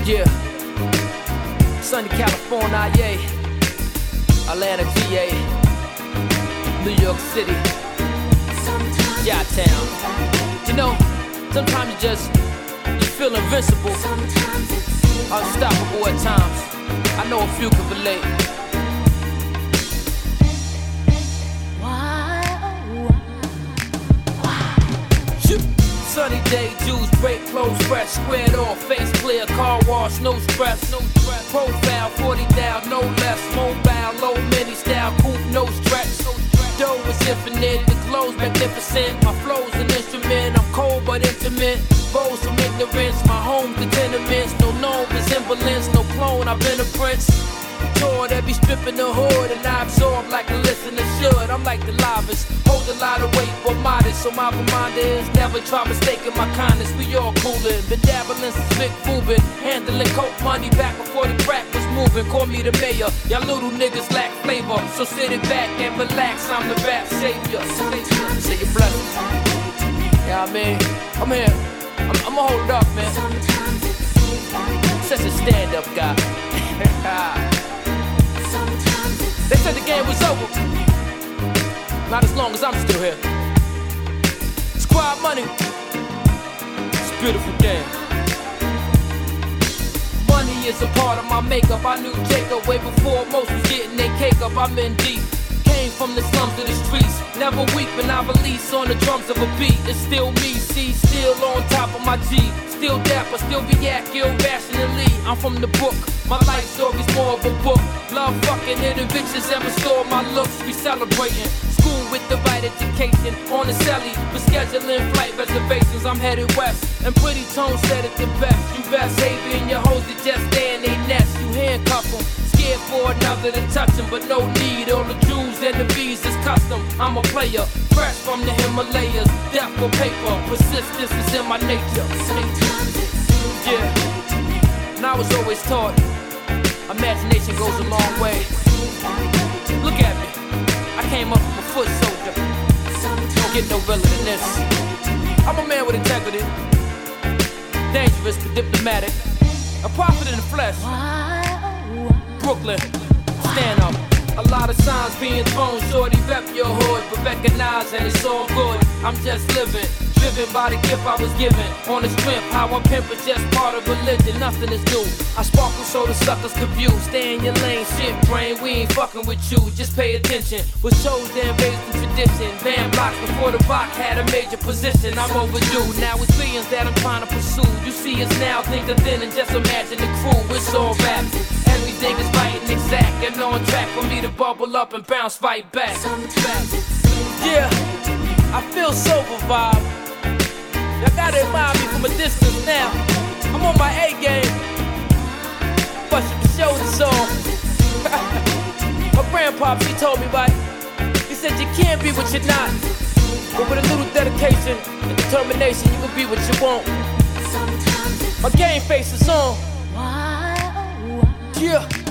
Yeah, sunny California, yeah. Atlanta, GA, New York City, Chi-Town. You know, sometimes you feel invincible, unstoppable at times. I know a few can relate. Sunny day, juice, break, clothes fresh, squared off, face clear, car wash, no stress. Profile, 40 down, no less, mobile, low mini style, coupe, no stretch. Dough is infinite, the clothes magnificent, my flow's an instrument, I'm cold but intimate. Bows from ignorance, my home the tenements, no known resemblance, no clone, I've been a prince. Tour that be stripping the hood and I absorb like a listener should. I'm like the livest, hold a lot of weight but modest. So my reminder is never try mistaking my kindness. We all coolin', been dabbling since Vic Rubin, handling coke money back before the crack was moving. Call me the mayor, y'all little niggas lack flavor. So sit it back and relax, I'm the rap savior. Say your blessings. Yeah, I mean, I'm here, I'ma hold it up, man. Such a stand-up guy. They said the game was over. Not as long as I'm still here. Squad money. It's a beautiful thing. Money is a part of my makeup. I knew Jacob way before most was getting their cake up. I'm in deep. Came from the slums to the streets. Never weak when I release on the drums of a beat. It's still me, see, still on top of my G. Still dapper, still be accurate, rationally. I'm from the book, my life story's more of a book. Love fucking bitches and restore my looks. We celebrating, school with the right education. On the celly, for scheduling flight reservations. I'm headed west, and Pretty Tone said it the best. You best haven your hoes that just stay in they nest. You handcuff them, scared for another to touch them, but no need. All the Jews and the V's is custom. I'm a player, fresh from the Himalayas. Death for paper, persistence is in my nature. Yeah, and I was always taught imagination goes a long way. Look at me, I came up from a foot soldier. Don't get no realer than this. I'm a man with integrity, dangerous but diplomatic, a prophet in the flesh. Brooklyn, stand up. A lot of signs being thrown, shorty rep your hood, but recognize and it's all good. I'm just living, driven by the gift I was given. On the strength, how I pimp is just part of religion, nothing is new. I sparkle so the suckers confused. Stay in your lane, shit brain, we ain't fucking with you, just pay attention. Was chosen based on tradition. Band blocks before the rock had a major position. I'm overdue, now it's billions that I'm trying to pursue. You see us now, think of then and just imagine the crew. It's all rap. Everything is right and exact and on track for me to bubble up and bounce right back. Yeah, I feel sober vibe. Y'all gotta admire me from a distance now. I'm on my A game. Bustin' the shoulders on. My grandpa, he told me right. He said you can't be what you're not, but with a little dedication and determination, you can be what you want. My game face is on. Yeah.